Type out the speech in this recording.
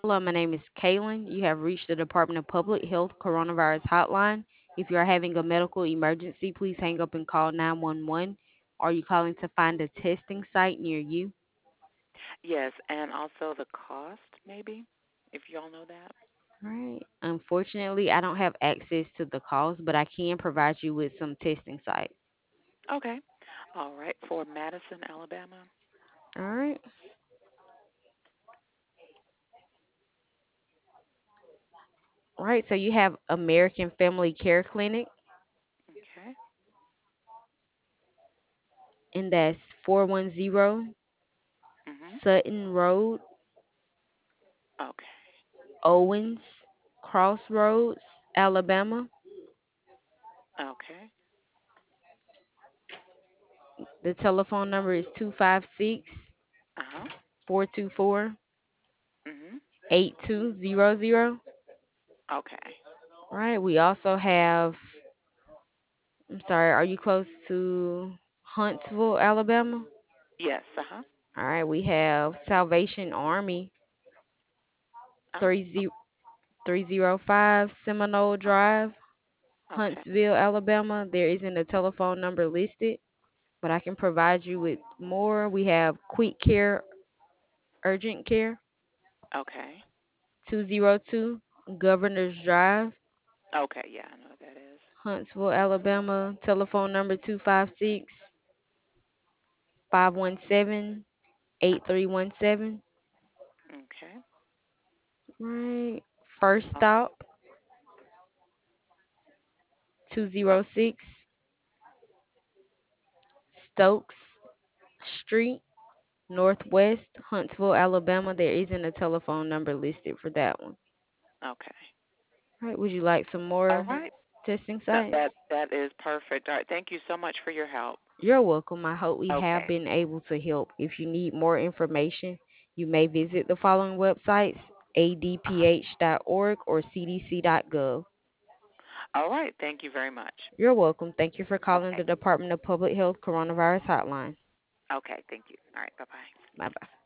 Hello, my name is Kaylin. You have reached the Department of Public Health Coronavirus Hotline. If you are having a medical emergency, please hang up and call 911. Are you calling to find a testing site near you? Yes, and also the cost, maybe, if y'all know that. Right. Unfortunately, I don't have access to the calls, but I can provide you with some testing sites. Okay. All right. For Madison, Alabama. All right. All right. So you have American Family Care Clinic, Okay. and that's 410 Mhm. Sutton Road, Okay. Owens Crossroads, Alabama. Okay. The telephone number is 256 Uh huh. 424 Mhm. 8200. Okay. All right. We also have, I'm sorry, are you close to Huntsville, Alabama? Yes. Uh huh. All right. We have Salvation Army Oh. 30 305 Seminole Drive, Okay. Huntsville, Alabama. There isn't a telephone number listed, but I can provide you with more. We have Quick Care, Urgent Care, Okay. 202 Governor's Drive, Okay. Yeah, I know what that is. Huntsville, Alabama. Telephone number 256 517 8317. Okay. Right. First Oh. stop Oh. 206 Stokes Street, Northwest, Huntsville, Alabama. There isn't a telephone number listed for that one. Okay. Right. Would you like some All more right. testing That that sites? that is perfect. All right. Thank you so much for your help. You're welcome. I hope we have Okay. been able to help. If you need more information, you may visit the following websites: Uh huh. adph.org or cdc.gov. All right. Thank you very much. You're welcome. Thank you for calling Okay. the Department of Public Health Coronavirus Hotline. Okay. Thank you. All right. Bye bye. Bye bye.